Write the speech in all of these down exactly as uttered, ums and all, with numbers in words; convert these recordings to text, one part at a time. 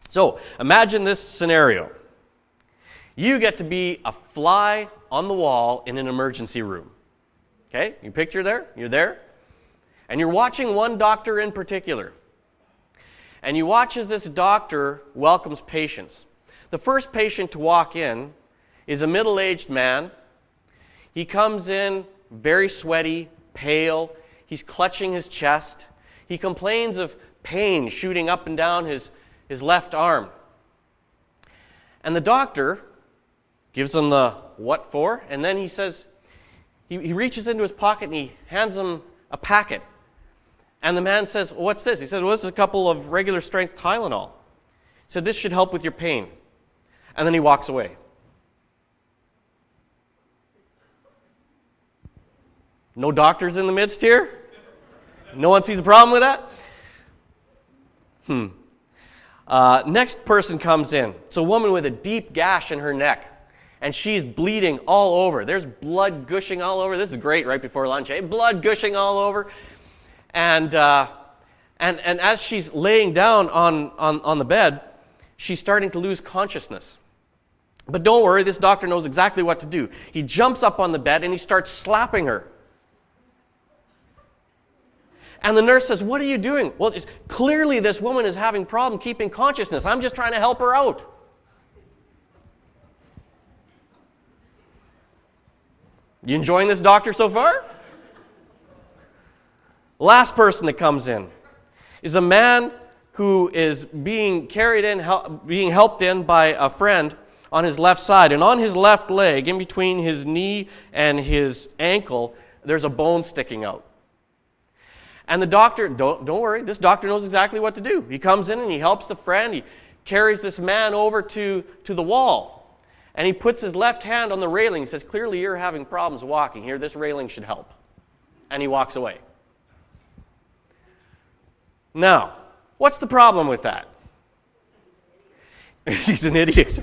So imagine this scenario. You get to be a fly on the wall in an emergency room. Okay, you picture there? You're there. And you're watching one doctor in particular. And you watch as this doctor welcomes patients. The first patient to walk in is a middle-aged man. He comes in very sweaty, pale. He's clutching his chest. He complains of pain shooting up and down his, his left arm. And the doctor gives him the what for, and then he says, he, he reaches into his pocket and he hands him a packet. And the man says, well, what's this? He said, well, this is a couple of regular strength Tylenol. He said, this should help with your pain. And then he walks away. No doctors in the midst here? No one sees a problem with that? Hmm. Uh, next person comes in. It's a woman with a deep gash in her neck. And she's bleeding all over. There's blood gushing all over. This is great right before lunch, eh? Blood gushing all over. And uh, and and as she's laying down on, on, on the bed, she's starting to lose consciousness. But don't worry, this doctor knows exactly what to do. He jumps up on the bed and he starts slapping her. And the nurse says, what are you doing? Well, it's, clearly this woman is having problem keeping consciousness. I'm just trying to help her out. You enjoying this doctor so far? Last person that comes in is a man who is being carried in, hel- being helped in by a friend on his left side. And on his left leg, in between his knee and his ankle, there's a bone sticking out. And the doctor, don't, don't worry, this doctor knows exactly what to do. He comes in and he helps the friend. He carries this man over to, to the wall. And he puts his left hand on the railing. He says, clearly you're having problems walking here. This railing should help. And he walks away. Now, what's the problem with that? He's an idiot.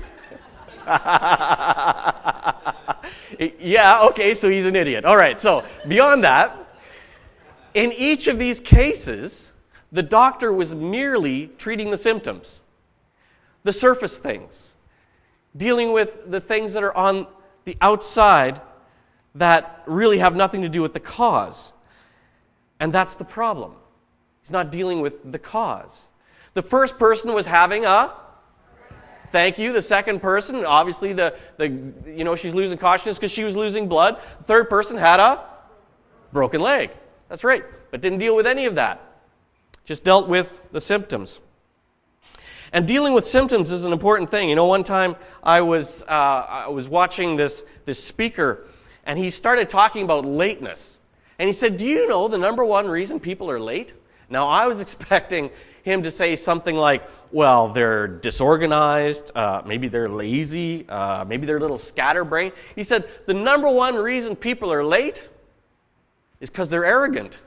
Yeah, okay, so he's an idiot. All right, so beyond that, in each of these cases, the doctor was merely treating the symptoms, the surface things, dealing with the things that are on the outside that really have nothing to do with the cause. And that's the problem. He's not dealing with the cause. The first person was having a, thank you. The second person, obviously, the, the you know, she's losing consciousness because she was losing blood. The third person had a broken leg. That's right. But didn't deal with any of that. Just dealt with the symptoms. And dealing with symptoms is an important thing. You know, one time I was uh, I was watching this, this speaker, and he started talking about lateness. And he said, do you know the number one reason people are late? Now, I was expecting him to say something like, well, they're disorganized, uh, maybe they're lazy, uh, maybe they're a little scatterbrained. He said, the number one reason people are late is because they're arrogant.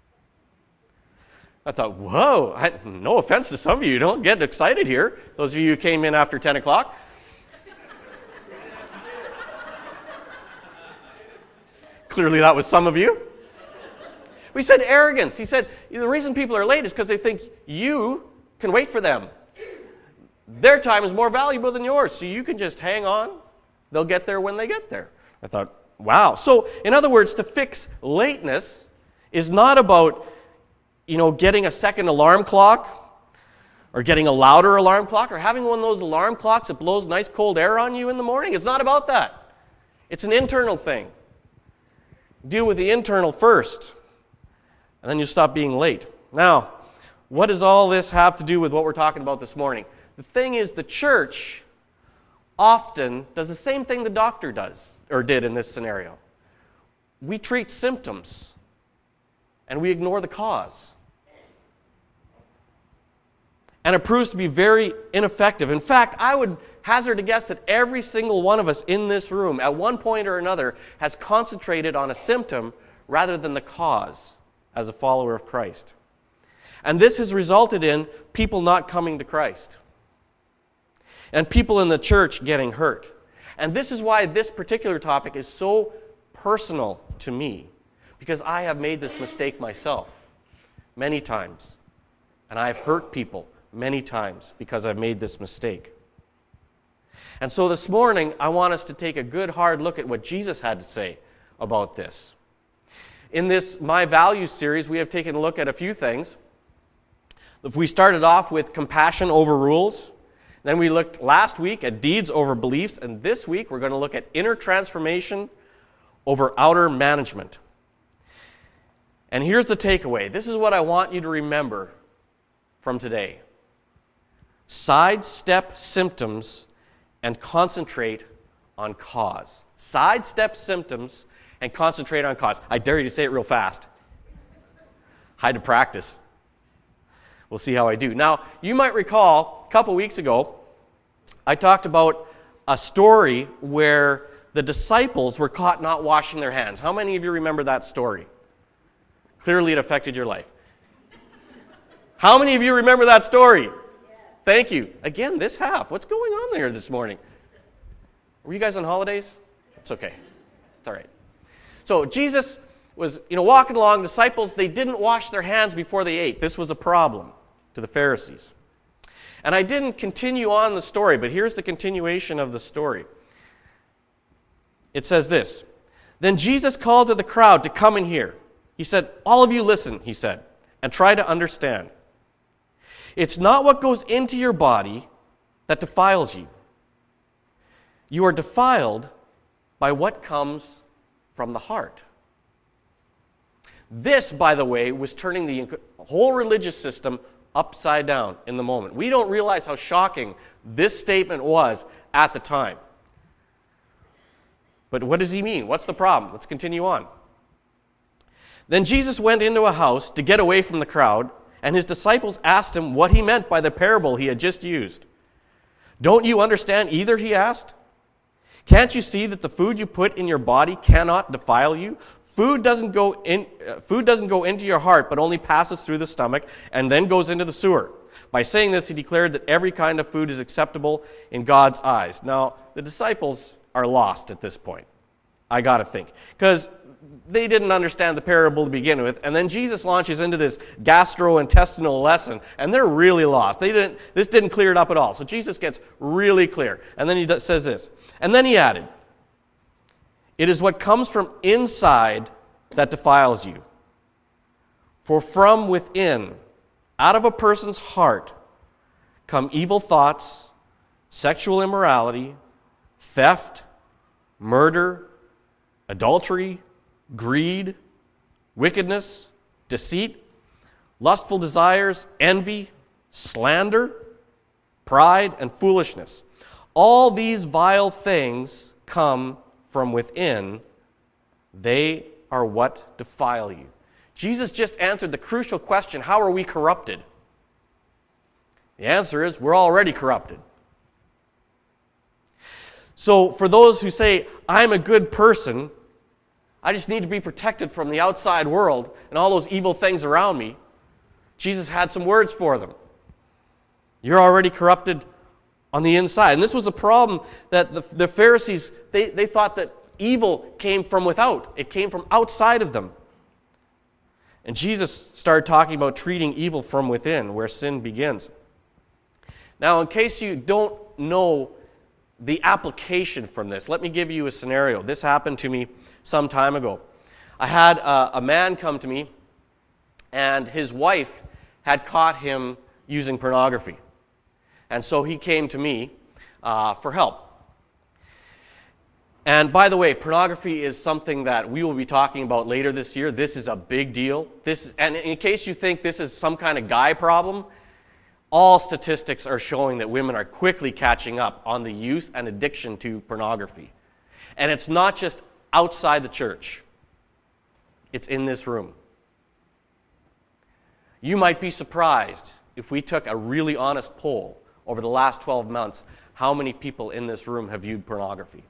I thought, whoa, I, no offense to some of you, don't get excited here. Those of you who came in after ten o'clock. Clearly that was some of you. We said arrogance. He said, the reason people are late is because they think you can wait for them. Their time is more valuable than yours, so you can just hang on. They'll get there when they get there. I thought, wow. So, in other words, to fix lateness is not about, you know, getting a second alarm clock or getting a louder alarm clock or having one of those alarm clocks that blows nice cold air on you in the morning. It's not about that. It's an internal thing. Deal with the internal first, and then you stop being late. Now, what does all this have to do with what we're talking about this morning? The thing is, the church often does the same thing the doctor does, or did in this scenario. We treat symptoms, and we ignore the cause. And it proves to be very ineffective. In fact, I would hazard a guess that every single one of us in this room, at one point or another, has concentrated on a symptom rather than the cause as a follower of Christ. And this has resulted in people not coming to Christ. And people in the church getting hurt. And this is why this particular topic is so personal to me. Because I have made this mistake myself many times. And I have hurt people many times because I've made this mistake. And so this morning, I want us to take a good hard look at what Jesus had to say about this. In this My Values series, we have taken a look at a few things. If we started off with compassion over rules, then we looked last week at deeds over beliefs, and this week we're going to look at inner transformation over outer management. And here's the takeaway. This is what I want you to remember from today. Sidestep symptoms and concentrate on cause. Sidestep symptoms and concentrate on cause. I dare you to say it real fast. I had to practice. We'll see how I do. Now, you might recall a couple weeks ago, I talked about a story where the disciples were caught not washing their hands. How many of you remember that story? Clearly, it affected your life. How many of you remember that story? Thank you. Again, this half. What's going on there this morning? Were you guys on holidays? It's okay. It's all right. So Jesus was, you know, walking along. Disciples, they didn't wash their hands before they ate. This was a problem to the Pharisees. And I didn't continue on the story, but here's the continuation of the story. It says this. Then Jesus called to the crowd to come in here. He said, all of you listen, he said, and try to understand. It's not what goes into your body that defiles you. You are defiled by what comes from the heart. This, by the way, was turning the whole religious system upside down in the moment. We don't realize how shocking this statement was at the time. But what does he mean? What's the problem? Let's continue on. Then Jesus went into a house to get away from the crowd, and his disciples asked him what he meant by the parable he had just used. Don't you understand either, he asked. Can't you see that the food you put in your body cannot defile you? Food doesn't go in, uh, food doesn't go into your heart, but only passes through the stomach and then goes into the sewer. By saying this, he declared that every kind of food is acceptable in God's eyes. Now, the disciples are lost at this point, I got to think, because they didn't understand the parable to begin with, and then Jesus launches into this gastrointestinal lesson, and they're really lost. They didn't. This didn't clear it up at all. So Jesus gets really clear, and then he does, says this, and then he added, "It is what comes from inside that defiles you. For from within, out of a person's heart, come evil thoughts, sexual immorality, theft, murder, adultery, greed, wickedness, deceit, lustful desires, envy, slander, pride, and foolishness. All these vile things come from within. They are what defile you." Jesus just answered the crucial question, how are we corrupted? The answer is, we're already corrupted. So for those who say, I'm a good person, I just need to be protected from the outside world and all those evil things around me, Jesus had some words for them. You're already corrupted on the inside. And this was a problem that the, the Pharisees, they, they thought that evil came from without. It came from outside of them. And Jesus started talking about treating evil from within, where sin begins. Now, in case you don't know the application from this, let me give you a scenario. This happened to me some time ago. I had a, a man come to me, and his wife had caught him using pornography. And so he came to me uh, for help. And by the way, pornography is something that we will be talking about later this year. This is a big deal. This, and in case you think this is some kind of guy problem, all statistics are showing that women are quickly catching up on the use and addiction to pornography. And it's not just outside the church. It's in this room. You might be surprised if we took a really honest poll over the last twelve months, how many people in this room have viewed pornography.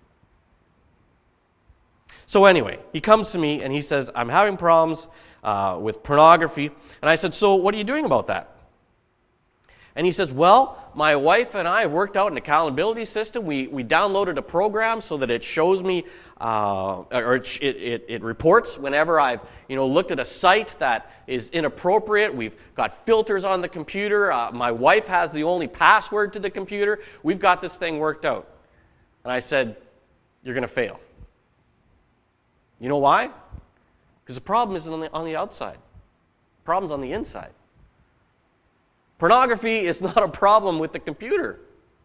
So anyway, he comes to me and he says, I'm having problems uh, with pornography. And I said, so what are you doing about that? And he says, well, my wife and I worked out an accountability system. We, we downloaded a program so that it shows me, uh, or it, it, it reports whenever I've you know, looked at a site that is inappropriate. We've got filters on the computer. Uh, my wife has the only password to the computer. We've got this thing worked out. And I said, you're going to fail. You know why? Because the problem isn't on the, on the outside. The problem's on the inside. Pornography is not a problem with the computer.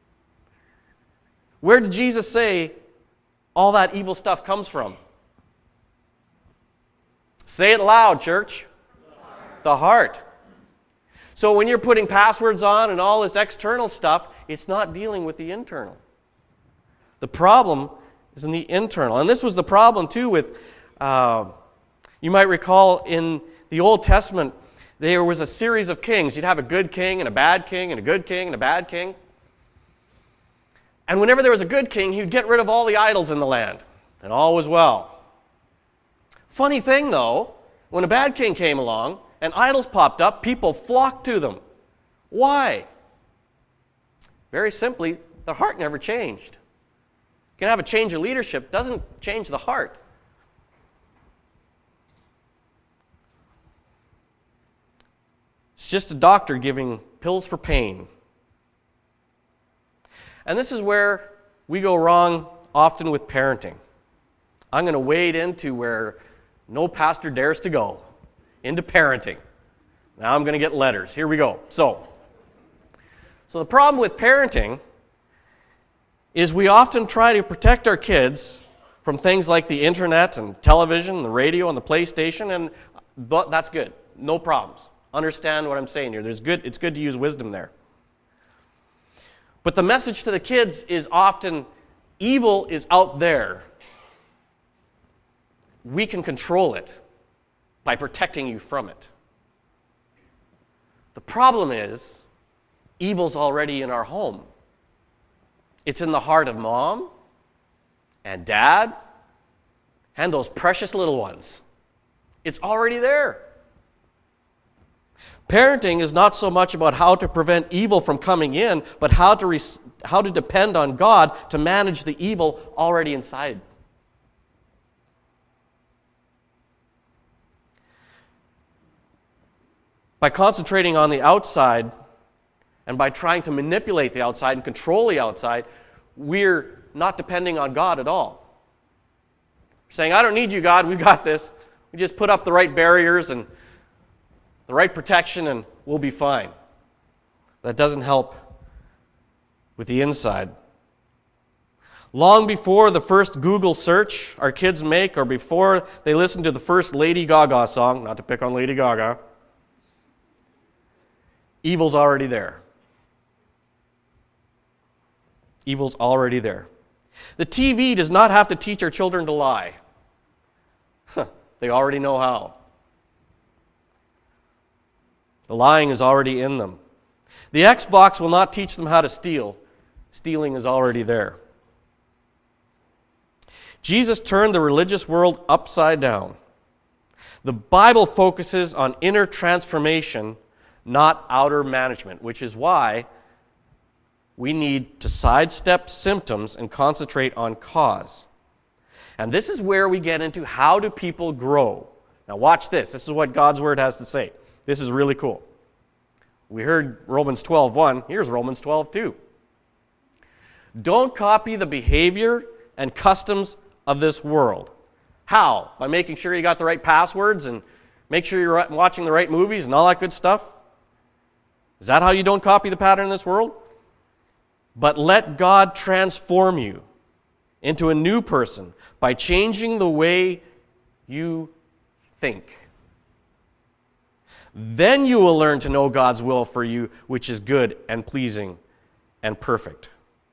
Where did Jesus say all that evil stuff comes from? Say it loud, church. The heart. The heart. So when you're putting passwords on and all this external stuff, it's not dealing with the internal. The problem is in the internal. And this was the problem too with, uh, you might recall in the Old Testament, there was a series of kings. You'd have a good king and a bad king and a good king and a bad king. And whenever there was a good king, he'd get rid of all the idols in the land. And all was well. Funny thing though, when a bad king came along and idols popped up, people flocked to them. Why? Very simply, the heart never changed. You can have a change of leadership, doesn't change the heart. It's just a doctor giving pills for pain. And this is where we go wrong often with parenting. I'm going to wade into where no pastor dares to go, into parenting. Now I'm going to get letters. Here we go. So, so the problem with parenting is we often try to protect our kids from things like the internet and television, the radio and the PlayStation, and th- that's good. No problems. Understand what I'm saying here. There's good, it's good to use wisdom there. But the message to the kids is often, evil is out there. We can control it by protecting you from it. The problem is, evil's already in our home. It's in the heart of mom and dad and those precious little ones. It's already there. Parenting is not so much about how to prevent evil from coming in, but how to, res- how to depend on God to manage the evil already inside. By concentrating on the outside and by trying to manipulate the outside and control the outside, we're not depending on God at all. We're saying, I don't need you, God, we've got this. We just put up the right barriers and the right protection and we'll be fine. That doesn't help with the inside. Long before the first Google search our kids make or before they listen to the first Lady Gaga song, not to pick on Lady Gaga, evil's already there. Evil's already there. The T V does not have to teach our children to lie. They already know how. The lying is already in them. The Xbox will not teach them how to steal. Stealing is already there. Jesus turned the religious world upside down. The Bible focuses on inner transformation, not outer management, which is why we need to sidestep symptoms and concentrate on cause. And this is where we get into how do people grow. Now watch this. This is what God's Word has to say. This is really cool. We heard Romans twelve one. Here's Romans twelve two. Don't copy the behavior and customs of this world. How? By making sure you got the right passwords and make sure you're watching the right movies and all that good stuff? Is that how you don't copy the pattern in this world? But let God transform you into a new person by changing the way you think. Then you will learn to know God's will for you, which is good and pleasing and perfect.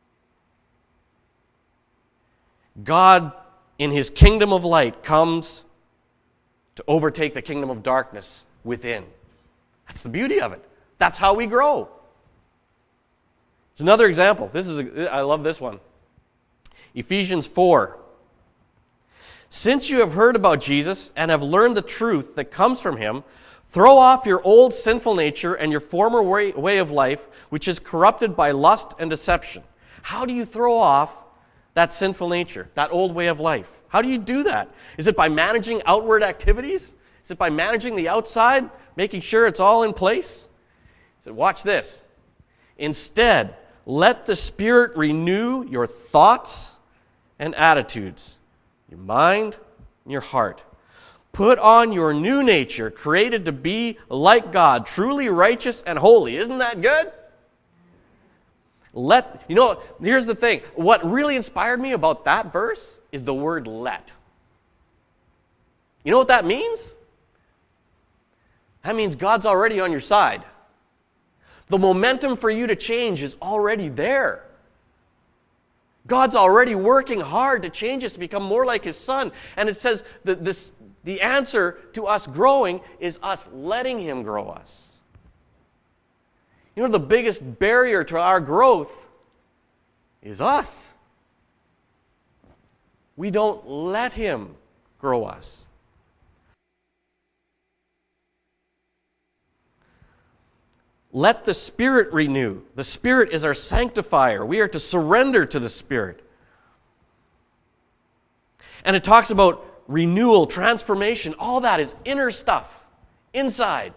God, in His kingdom of light, comes to overtake the kingdom of darkness within. That's the beauty of it. That's how we grow. There's another example. This is a, I love this one. Ephesians four. Since you have heard about Jesus and have learned the truth that comes from Him, Throw off your old sinful nature and your former way, way of life, which is corrupted by lust and deception. How do you throw off that sinful nature, that old way of life? How do you do that? Is it by managing outward activities? Is it by managing the outside, making sure it's all in place? So watch this. Instead, let the Spirit renew your thoughts and attitudes, your mind and your heart. Put on your new nature, created to be like God, truly righteous and holy. Isn't that good? Let, you know, here's the thing. What really inspired me about that verse is the word let. You know what that means? That means God's already on your side. The momentum for you to change is already there. God's already working hard to change us to become more like His Son. And it says that this, the answer to us growing is us letting Him grow us. You know, the biggest barrier to our growth is us. We don't let Him grow us. Let the Spirit renew. The Spirit is our sanctifier. We are to surrender to the Spirit. And it talks about renewal, transformation. All that is inner stuff, inside.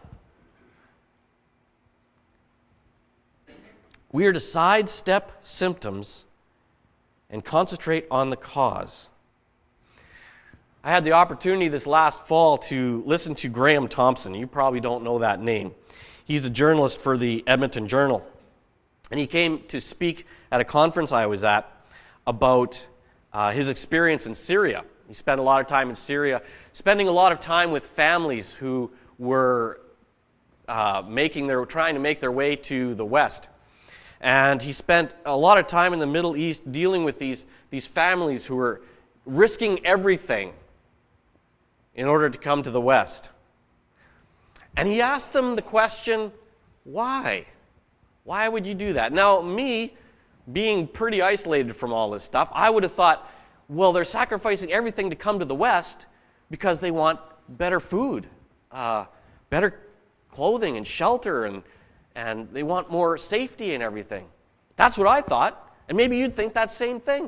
We are to sidestep symptoms and concentrate on the cause. I had the opportunity this last fall to listen to Graham Thompson. You probably don't know that name. He's a journalist for the Edmonton Journal. And he came to speak at a conference I was at about uh, his experience in Syria. He spent a lot of time in Syria, spending a lot of time with families who were uh, making their, trying to make their way to the West. And he spent a lot of time in the Middle East dealing with these, these families who were risking everything in order to come to the West. And he asked them the question, why? Why would you do that? Now, me, being pretty isolated from all this stuff, I would have thought, well, they're sacrificing everything to come to the West because they want better food, uh, better clothing and shelter, and, and they want more safety and everything. That's what I thought, and maybe you'd think that same thing.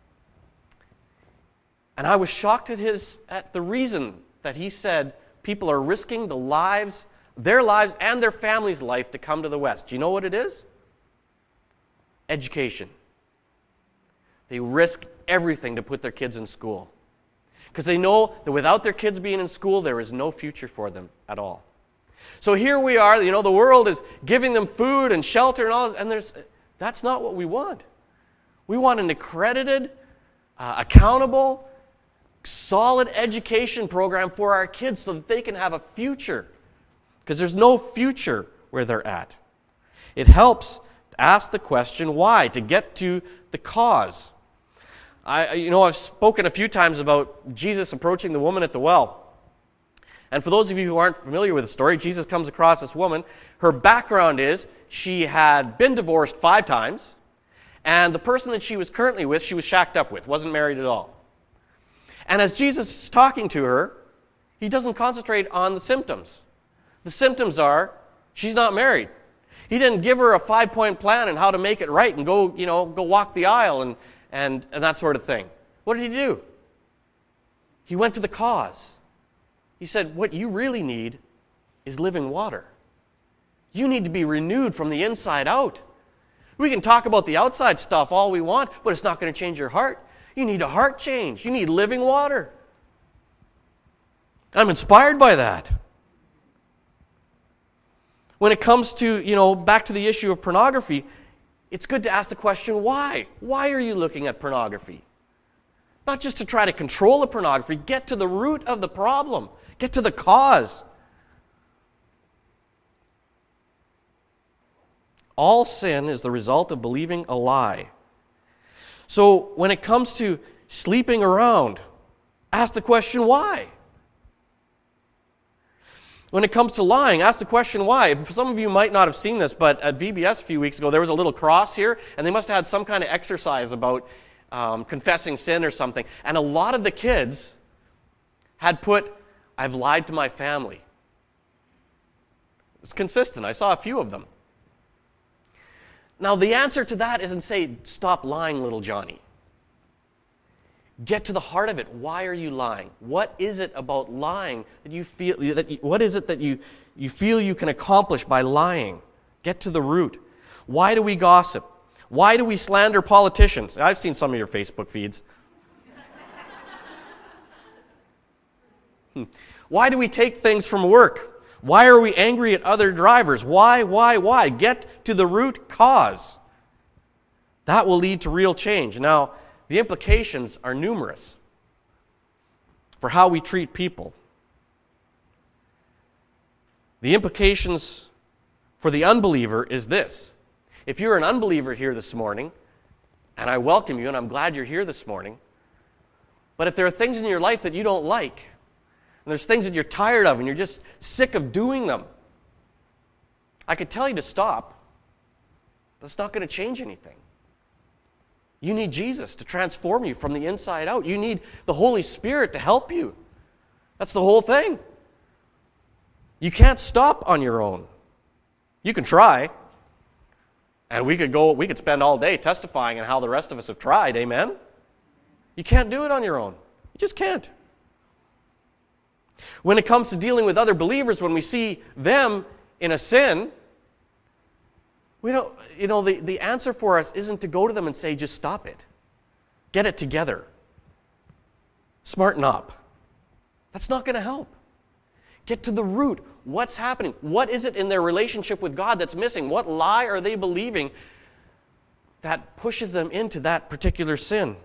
And I was shocked at his at the reason that he said people are risking the lives, their lives and their family's life to come to the West. Do you know what it is? Education. They risk everything to put their kids in school because they know that without their kids being in school, there is no future for them at all. So here we are, you know, the world is giving them food and shelter and all this, and there's, that's not what we want. We want an accredited, uh, accountable, solid education program for our kids so that they can have a future. Because there's no future where they're at. It helps to ask the question why, to get to the cause. I, you know, I've spoken a few times about Jesus approaching the woman at the well. And for those of you who aren't familiar with the story, Jesus comes across this woman. Her background is she had been divorced five times, and the person that she was currently with, she was shacked up with, wasn't married at all. And as Jesus is talking to her, he doesn't concentrate on the symptoms. The symptoms are she's not married. He didn't give her a five-point plan on how to make it right and go, you know, go walk the aisle and, and, and that sort of thing. What did he do? He went to the cause. He said, what you really need is living water. You need to be renewed from the inside out. We can talk about the outside stuff all we want, but it's not going to change your heart. You need a heart change. You need living water. I'm inspired by that. When it comes to, you know, back to the issue of pornography, it's good to ask the question, why? Why are you looking at pornography? Not just to try to control the pornography, get to the root of the problem. Get to the cause. All sin is the result of believing a lie. So when it comes to sleeping around, ask the question why. When it comes to lying, ask the question why. Some of you might not have seen this, but at V B S a few weeks ago, there was a little cross here, and they must have had some kind of exercise about um, confessing sin or something. And a lot of the kids had put, I've lied to my family. It's consistent. I saw a few of them. Now, the answer to that isn't say, stop lying, little Johnny. Get to the heart of it. Why are you lying? What is it about lying that you feel, that you, what is it that you, you feel you can accomplish by lying? Get to the root. Why do we gossip? Why do we slander politicians? I've seen some of your Facebook feeds. Why do we take things from work? Why are we angry at other drivers? Why, why, why? Get to the root cause. That will lead to real change. Now, the implications are numerous for how we treat people. The implications for the unbeliever is this. If you're an unbeliever here this morning, and I welcome you and I'm glad you're here this morning, but if there are things in your life that you don't like, and there's things that you're tired of and you're just sick of doing them, I could tell you to stop, but it's not going to change anything. You need Jesus to transform you from the inside out. You need the Holy Spirit to help you. That's the whole thing. You can't stop on your own. You can try. And we could go, we could spend all day testifying on how the rest of us have tried, amen? You can't do it on your own. You just can't. When it comes to dealing with other believers, when we see them in a sin, we don't, you know, the, the answer for us isn't to go to them and say, just stop it. Get it together. Smarten up. That's not going to help. Get to the root. What's happening? What is it in their relationship with God that's missing? What lie are they believing that pushes them into that particular sin?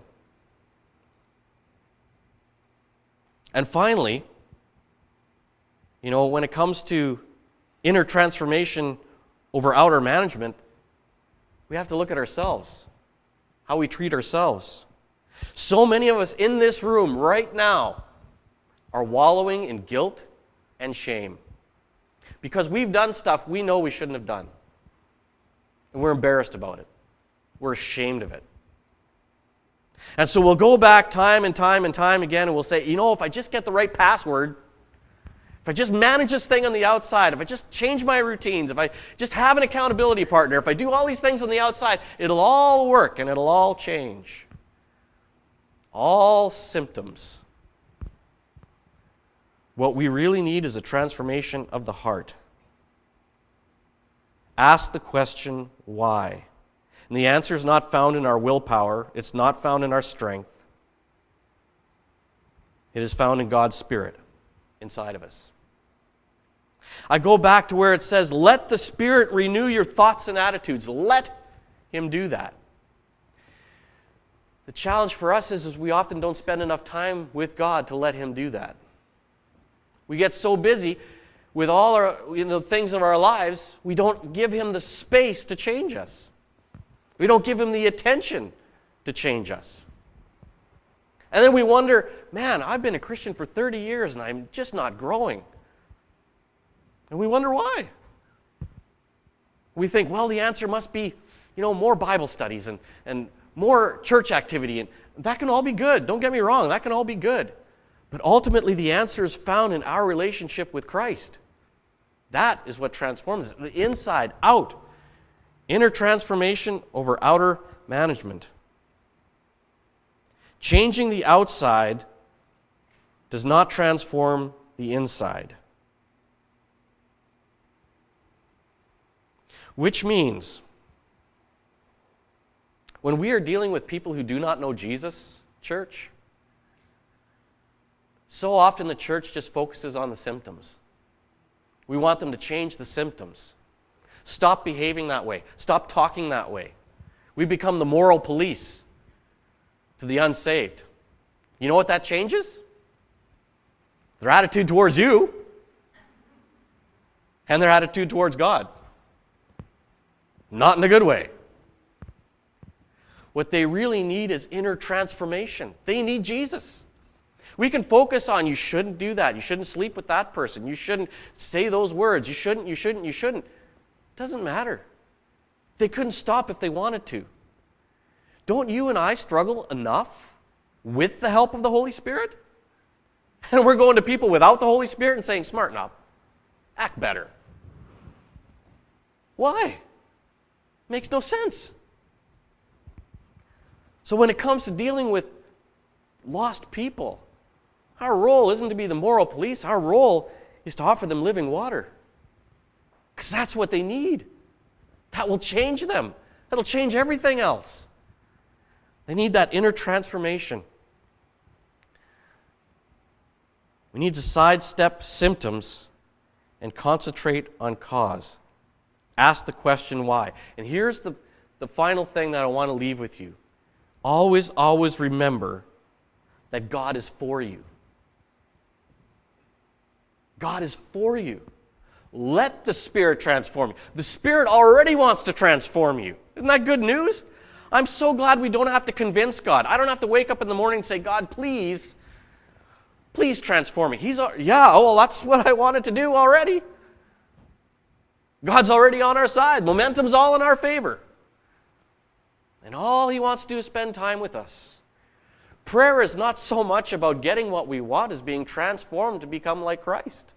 And finally, you know, when it comes to inner transformation over outer management, we have to look at ourselves, how we treat ourselves. So many of us in this room right now are wallowing in guilt and shame because we've done stuff we know we shouldn't have done. And we're embarrassed about it. We're ashamed of it. And so we'll go back time and time and time again and we'll say, you know, if I just get the right password, if I just manage this thing on the outside, if I just change my routines, if I just have an accountability partner, if I do all these things on the outside, it'll all work and it'll all change. All symptoms. What we really need is a transformation of the heart. Ask the question, why? And the answer is not found in our willpower. It's not found in our strength. It is found in God's Spirit inside of us. I go back to where it says, let the Spirit renew your thoughts and attitudes. Let Him do that. The challenge for us is, is we often don't spend enough time with God to let Him do that. We get so busy with all our, you know, things of our lives, we don't give Him the space to change us. We don't give Him the attention to change us. And then we wonder, man, I've been a Christian for thirty years and I'm just not growing. And we wonder why. We think, well, the answer must be, you know, more Bible studies and, and more church activity. And that can all be good. Don't get me wrong, that can all be good. But ultimately, the answer is found in our relationship with Christ. That is what transforms it. The inside out. Inner transformation over outer management. Changing the outside does not transform the inside. Which means, when we are dealing with people who do not know Jesus, church, so often the church just focuses on the symptoms. We want them to change the symptoms. Stop behaving that way. Stop talking that way. We become the moral police to the unsaved. You know what that changes? Their attitude towards you and their attitude towards God. Not in a good way. What they really need is inner transformation. They need Jesus. We can focus on, you shouldn't do that. You shouldn't sleep with that person. You shouldn't say those words. You shouldn't, you shouldn't, you shouldn't. It doesn't matter. They couldn't stop if they wanted to. Don't you and I struggle enough with the help of the Holy Spirit? And we're going to people without the Holy Spirit and saying, smarten up. Act better. Why? Makes no sense. So when it comes to dealing with lost people, our role isn't to be the moral police. Our role is to offer them living water. Because that's what they need. That will change them. That'll change everything else. They need that inner transformation. We need to sidestep symptoms and concentrate on cause. Ask the question why. And here's the, the final thing that I want to leave with you. Always, always remember that God is for you. God is for you. Let the Spirit transform you. The Spirit already wants to transform you. Isn't that good news? I'm so glad we don't have to convince God. I don't have to wake up in the morning and say, God, please, please transform me. He's, yeah, oh, well, that's what I wanted to do already. God's already on our side. Momentum's all in our favor. And all He wants to do is spend time with us. Prayer is not so much about getting what we want as being transformed to become like Christ.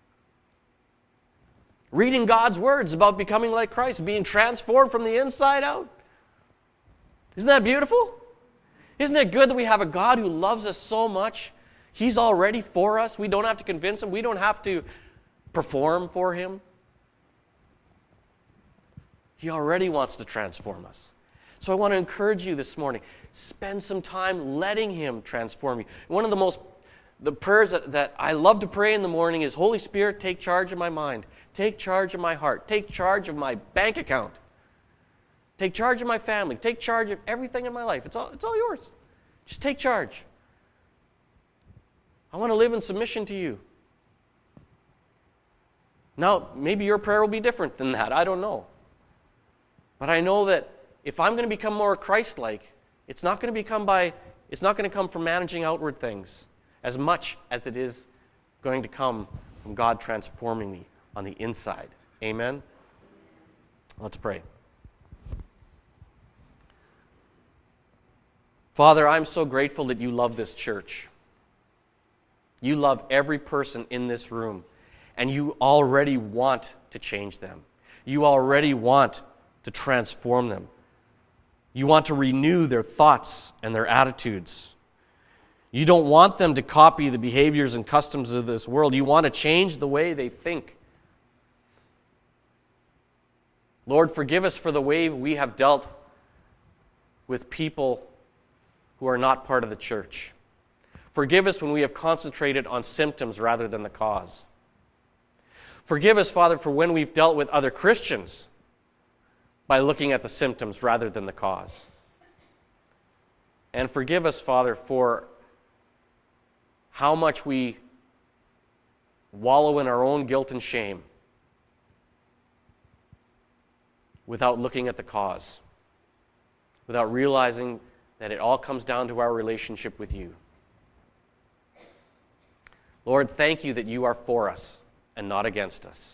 Reading God's Word is about becoming like Christ, being transformed from the inside out. Isn't that beautiful? Isn't it good that we have a God who loves us so much? He's already for us. We don't have to convince Him. We don't have to perform for Him. He already wants to transform us. So I want to encourage you this morning, spend some time letting Him transform you. One of the most, the prayers that, that I love to pray in the morning is, Holy Spirit, take charge of my mind. Take charge of my heart. Take charge of my bank account. Take charge of my family. Take charge of everything in my life. It's all, it's all yours. Just take charge. I want to live in submission to you. Now, maybe your prayer will be different than that. I don't know. But I know that if I'm going to become more Christ-like, it's not going to become by, it's not going to come from managing outward things as much as it is going to come from God transforming me on the inside. Amen? Let's pray. Father, I'm so grateful that you love this church. You love every person in this room, and you already want to change them. You already want to transform them. You want to renew their thoughts and their attitudes. You don't want them to copy the behaviors and customs of this world. You want to change the way they think. Lord, forgive us for the way we have dealt with people who are not part of the church. Forgive us when we have concentrated on symptoms rather than the cause. Forgive us, Father, for when we've dealt with other Christians by looking at the symptoms rather than the cause. And forgive us, Father, for how much we wallow in our own guilt and shame without looking at the cause, without realizing that it all comes down to our relationship with you. Lord, thank you that you are for us and not against us.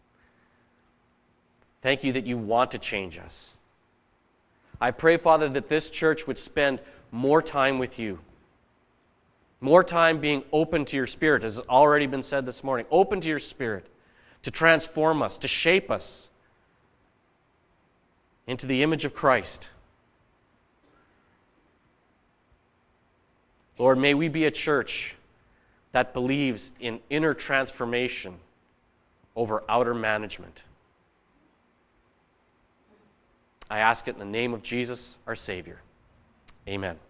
Thank you that you want to change us. I pray, Father, that this church would spend more time with you. More time being open to your Spirit, as has already been said this morning. Open to your Spirit to transform us, to shape us into the image of Christ. Lord, may we be a church that believes in inner transformation over outer management. I ask it in the name of Jesus, our Savior. Amen.